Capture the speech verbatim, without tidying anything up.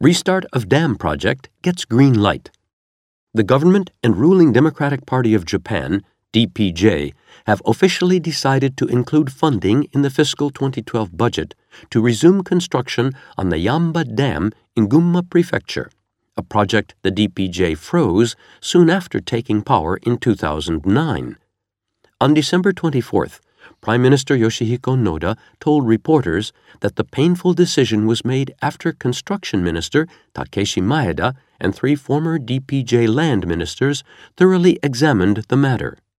Restart of dam project gets green light. The government and ruling Democratic Party of Japan, D P J, have officially decided to include funding in the fiscal twenty twelve budget to resume construction on the Yamba Dam in Gunma Prefecture, a project the D P J froze soon after taking power in two thousand nine. On December twenty-fourth, Prime Minister Yoshihiko Noda told reporters that the painful decision was made after Construction Minister Takeshi Maeda and three former D P J land ministers thoroughly examined the matter.